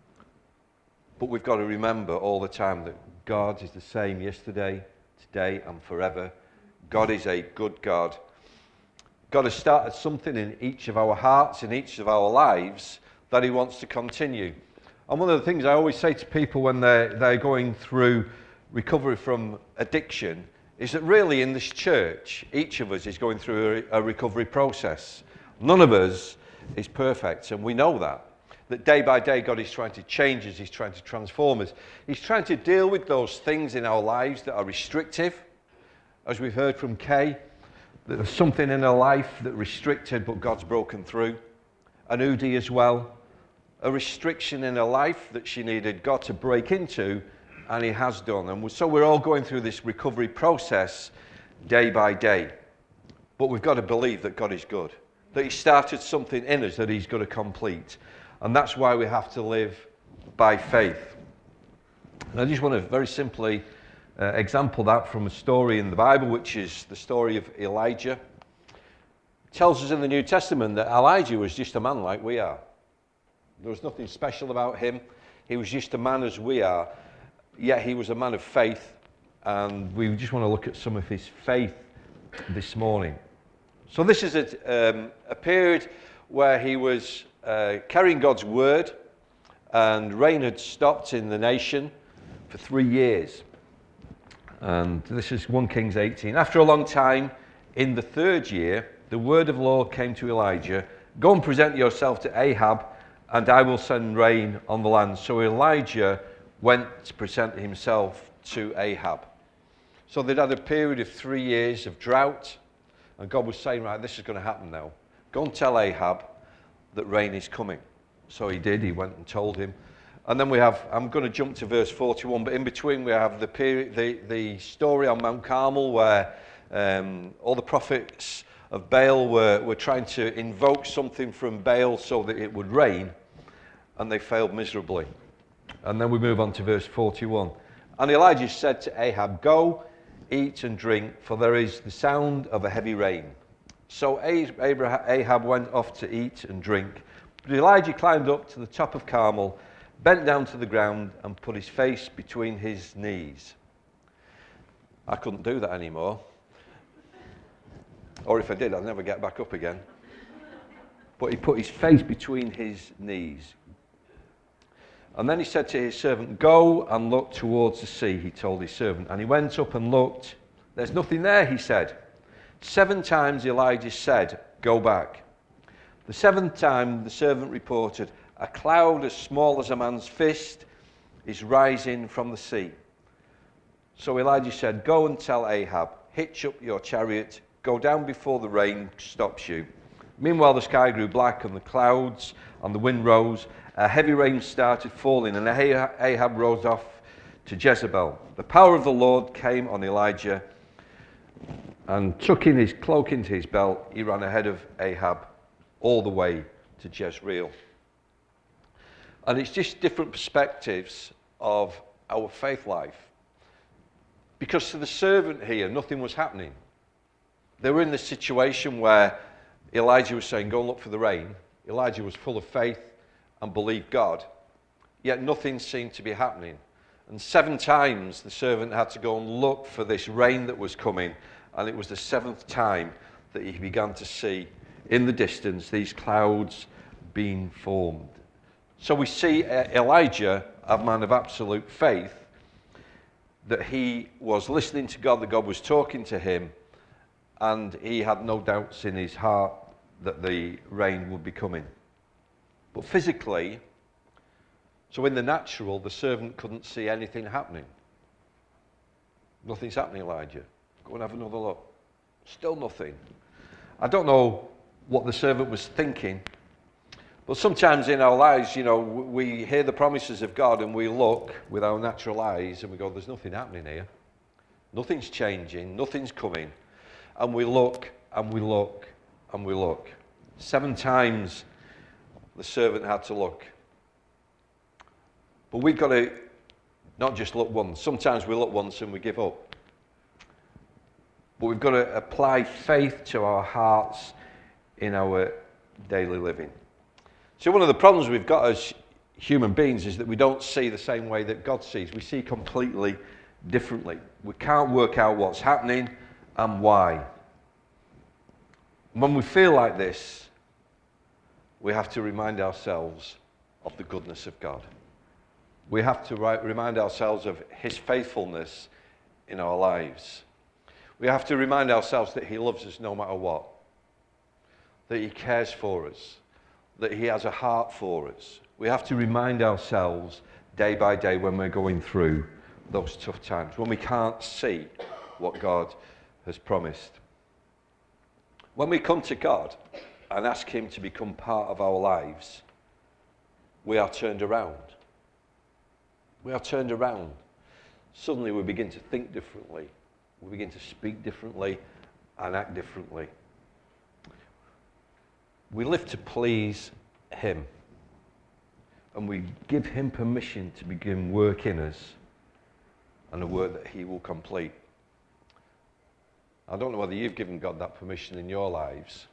But we've got to remember all the time that God is the same yesterday, today, and forever. God is a good God. God has started something in each of our hearts, in each of our lives, that he wants to continue. And one of the things I always say to people when they're going through recovery from addiction is that really in this church, each of us is going through a recovery process. None of us is perfect, and we know that. That day by day, God is trying to change us, he's trying to transform us. He's trying to deal with those things in our lives that are restrictive. As we've heard from Kay, there's something in her life that restricted, but God's broken through. And Udi as well. A restriction in her life that she needed God to break into, and he has done. And so we're all going through this recovery process day by day. But we've got to believe that God is good, that he started something in us that he's going to complete. And that's why we have to live by faith. And I just want to very simply example that from a story in the Bible, which is the story of Elijah. It tells us in the New Testament that Elijah was just a man like we are. There was nothing special about him. He was just a man as we are. Yet he was a man of faith, and we just want to look at some of his faith this morning. So this is a period where he was carrying God's word, and rain had stopped in the nation for 3 years. And this is 1 Kings 18. After a long time, in the 3rd year, the word of the Lord came to Elijah, "Go and present yourself to Ahab, and I will send rain on the land." So Elijah went to present himself to Ahab. So they'd had a period of 3 years of drought, and God was saying, right, this is going to happen now. Go and tell Ahab that rain is coming. So he did, he went and told him. And then we have, I'm going to jump to verse 41, but in between we have the period, the story on Mount Carmel where all the prophets of Baal were trying to invoke something from Baal so that it would rain, and they failed miserably. And then we move on to verse 41. And Elijah said to Ahab, "Go, eat and drink, for there is the sound of a heavy rain." So Ahab went off to eat and drink. But Elijah climbed up to the top of Carmel, bent down to the ground, and put his face between his knees. I couldn't do that anymore. Or if I did, I'd never get back up again. But he put his face between his knees. And then he said to his servant, "Go and look towards the sea," he told his servant. And he went up and looked. "There's nothing there," he said. 7 times Elijah said, "Go back." The 7th time the servant reported, "A cloud as small as a man's fist is rising from the sea." So Elijah said, "Go and tell Ahab, hitch up your chariot, go down before the rain stops you." Meanwhile the sky grew black and the clouds and the wind rose. A heavy rain started falling, and Ahab rode off to Jezebel. The power of the Lord came on Elijah, and tucking his cloak into his belt, he ran ahead of Ahab all the way to Jezreel. And it's just different perspectives of our faith life. Because to the servant here, nothing was happening. They were in this situation where Elijah was saying, go and look for the rain. Elijah was full of faith and believed God, yet nothing seemed to be happening. And 7 times the servant had to go and look for this rain that was coming, and it was the 7th time that he began to see in the distance these clouds being formed. So we see Elijah, a man of absolute faith, that he was listening to God, that God was talking to him, and he had no doubts in his heart that the rain would be coming. But physically, so in the natural, the servant couldn't see anything happening. Nothing's happening, Elijah. Go and have another look. Still nothing. I don't know what the servant was thinking, but sometimes in our lives, you know, we hear the promises of God and we look with our natural eyes and we go, there's nothing happening here. Nothing's changing, nothing's coming. And we look and we look and we look. 7 times the servant had to look. But we've got to not just look once. Sometimes we look once and we give up. But we've got to apply faith to our hearts in our daily living. So one of the problems we've got as human beings is that we don't see the same way that God sees. We see completely differently. We can't work out what's happening and why. When we feel like this, we have to remind ourselves of the goodness of God. We have to remind ourselves of his faithfulness in our lives. We have to remind ourselves that he loves us no matter what, that he cares for us, that he has a heart for us. We have to remind ourselves day by day when we're going through those tough times, when we can't see what God has promised. When we come to God and ask him to become part of our lives, we are turned around. We are turned around. Suddenly we begin to think differently. We begin to speak differently and act differently. We live to please him. And we give him permission to begin work in us, and a work that he will complete. I don't know whether you've given God that permission in your lives,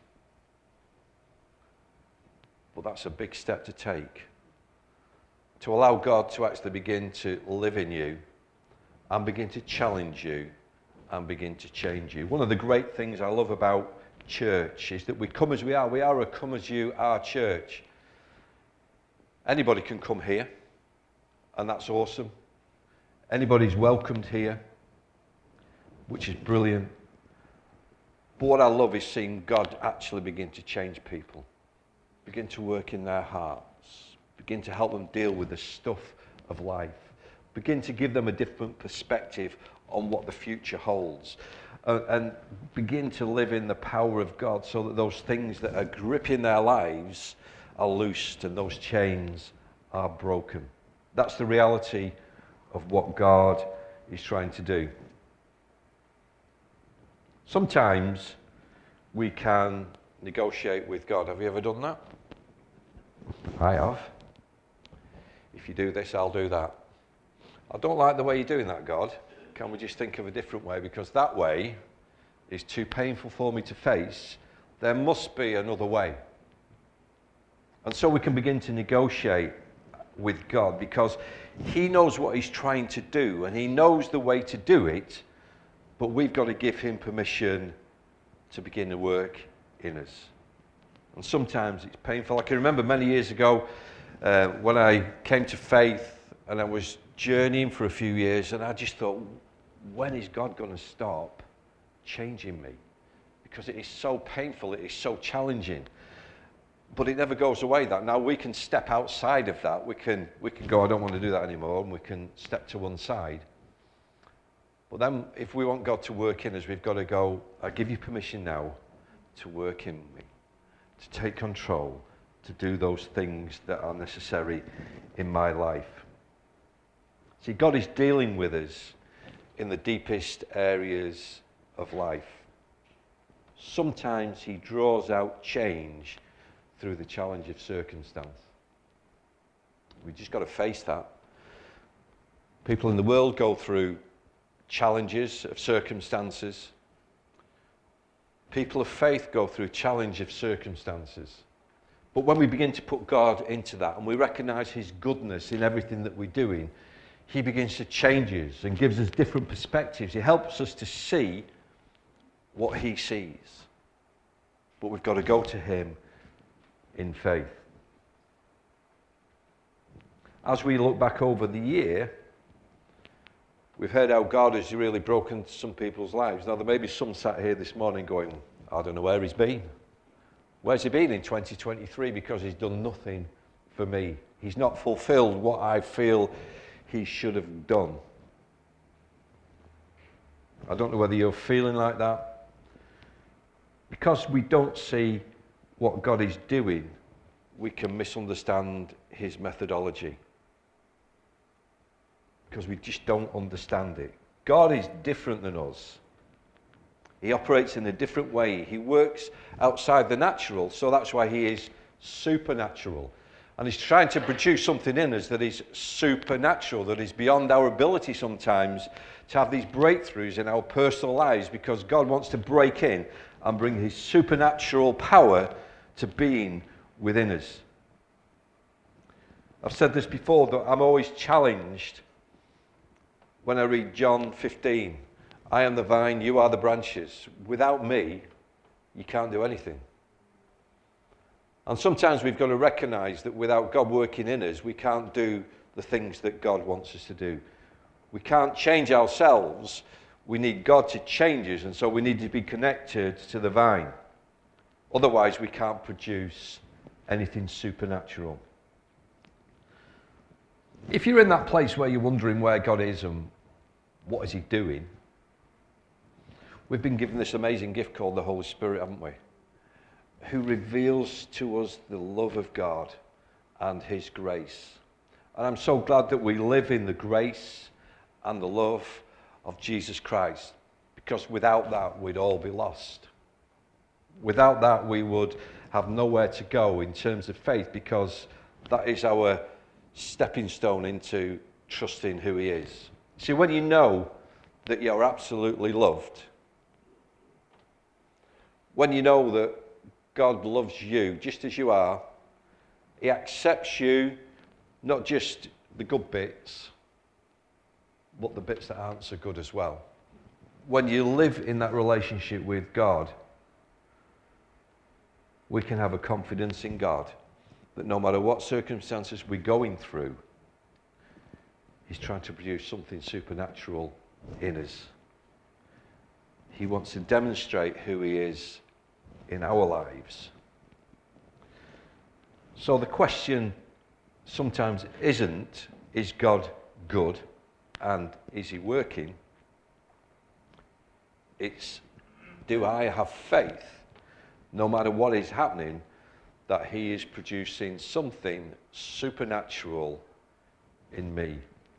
but that's a big step to take. To allow God to actually begin to live in you and begin to challenge you and begin to change you. One of the great things I love about church is that we come as we are. We are a come as you are church. Anybody can come here, and that's awesome. Anybody's welcomed here, which is brilliant. But what I love is seeing God actually begin to change people, begin to work in their hearts, begin to help them deal with the stuff of life, begin to give them a different perspective on what the future holds, and begin to live in the power of God so that those things that are gripping their lives are loosed and those chains are broken. That's the reality of what God is trying to do. Sometimes we can negotiate with God. Have you ever done that? I have. If you do this, I'll do that. I don't like the way you're doing that, God. Can we just think of a different way? Because that way is too painful for me to face. There must be another way. And so we can begin to negotiate with God because he knows what he's trying to do and he knows the way to do it, but we've got to give him permission to begin to work in us. And sometimes it's painful. I can remember many years ago when I came to faith and I was journeying for a few years, and I just thought, when is God going to stop changing me? Because it is so painful, it is so challenging. But it never goes away, that. Now we can step outside of that. We can go, I don't want to do that anymore, and we can step to one side. But then if we want God to work in us, we've got to go, I give you permission now to work in me, to take control, to do those things that are necessary in my life. See, God is dealing with us in the deepest areas of life. Sometimes he draws out change through the challenge of circumstance. We've just got to face that. People in the world go through challenges of circumstances. People of faith go through challenge of circumstances. But when we begin to put God into that and we recognize his goodness in everything that we're doing, he begins to change us and gives us different perspectives. He helps us to see what he sees. But we've got to go to him in faith. As we look back over the year, we've heard how God has really broken some people's lives. Now, there may be some sat here this morning going, I don't know where he's been. Where's he been in 2023? Because he's done nothing for me. He's not fulfilled what I feel he should have done. I don't know whether you're feeling like that. Because we don't see what God is doing, we can misunderstand his methodology. Because we just don't understand it. God is different than us. He operates in a different way. He works outside the natural, so that's why he is supernatural. And he's trying to produce something in us that is supernatural, that is beyond our ability sometimes to have these breakthroughs in our personal lives, because God wants to break in and bring his supernatural power to being within us. I've said this before, that I'm always challenged when I read John 15. I am the vine, you are the branches. Without me, you can't do anything. And sometimes we've got to recognize that without God working in us, we can't do the things that God wants us to do. We can't change ourselves. We need God to change us, and so we need to be connected to the vine. Otherwise, we can't produce anything supernatural. If you're in that place where you're wondering where God is and what is he doing, we've been given this amazing gift called the Holy Spirit, haven't we? Who reveals to us the love of God and his grace. And I'm so glad that we live in the grace and the love of Jesus Christ, because without that we'd all be lost. Without that we would have nowhere to go in terms of faith, because that is our stepping stone into trusting who he is. See, when you know that you're absolutely loved, when you know that God loves you just as you are, he accepts you, not just the good bits, but the bits that aren't so good as well. When you live in that relationship with God, we can have a confidence in God that no matter what circumstances we're going through, he's trying to produce something supernatural in us. He wants to demonstrate who he is in our lives. So the question sometimes isn't, is God good and is he working? It's, do I have faith, no matter what is happening, that he is producing something supernatural in me?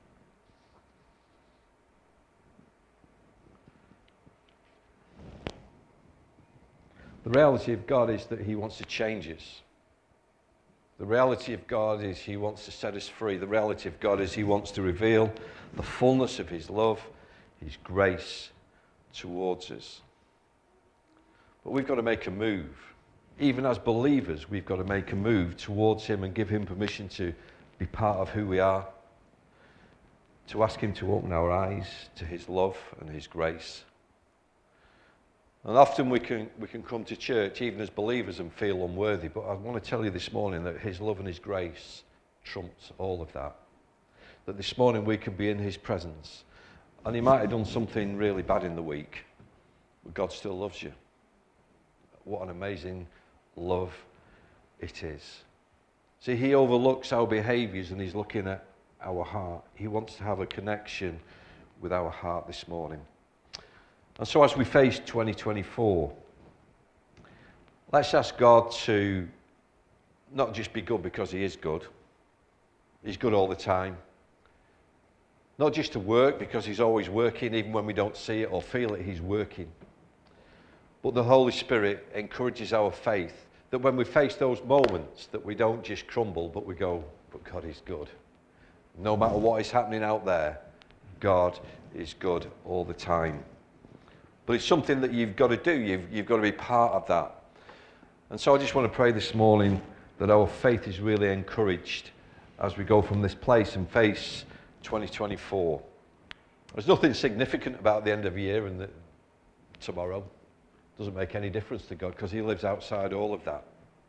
The reality of God is that he wants to change us. The reality of God is he wants to set us free. The reality of God is he wants to reveal the fullness of his love, his grace towards us. But we've got to make a move. Even as believers, we've got to make a move towards him and give him permission to be part of who we are, to ask him to open our eyes to his love and his grace. And often we can come to church, even as believers, and feel unworthy. But I want to tell you this morning that his love and his grace trumps all of that. That this morning we can be in his presence. And he might have done something really bad in the week, but God still loves you. What an amazing love it is. See, he overlooks our behaviours and he's looking at our heart. He wants to have a connection with our heart this morning. And so as we face 2024, let's ask God to not just be good because he is good. He's good all the time. Not just to work because he's always working, even when we don't see it or feel it, he's working. But the Holy Spirit encourages our faith, that when we face those moments, that we don't just crumble, but we go, but God is good. No matter what is happening out there, God is good all the time. But it's something that you've got to do. You've got to be part of that. And so I just want to pray this morning that our faith is really encouraged as we go from this place and face 2024. There's nothing significant about the end of the year and tomorrow. It doesn't make any difference to God because he lives outside all of that.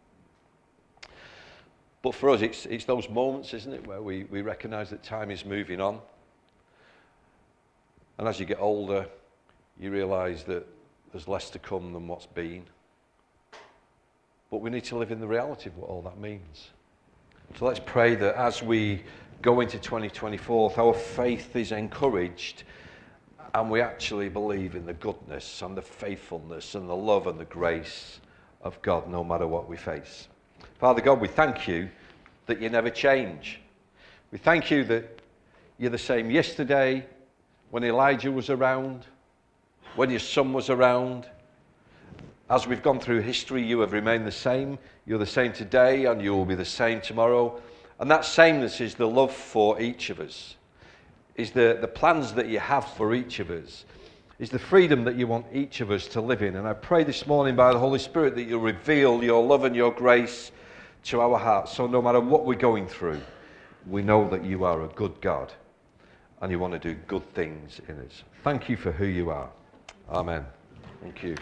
But for us, it's those moments, isn't it, where we recognise that time is moving on. And as you get older, you realise that there's less to come than what's been. But we need to live in the reality of what all that means. So let's pray that as we go into 2024, our faith is encouraged and we actually believe in the goodness and the faithfulness and the love and the grace of God no matter what we face. Father God, we thank you that you never change. We thank you that you're the same yesterday, when Elijah was around, when your son was around. As we've gone through history, you have remained the same. You're the same today and you will be the same tomorrow. And that sameness is the love for each of us, is the plans that you have for each of us, is the freedom that you want each of us to live in. And I pray this morning by the Holy Spirit that you'll reveal your love and your grace to our hearts. So no matter what we're going through, we know that you are a good God and you want to do good things in us. Thank you for who you are. Amen. Thank you.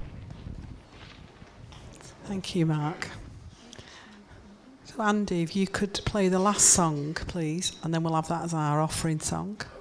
Thank you, Mark. So Andy, if you could play the last song, please, and then we'll have that as our offering song.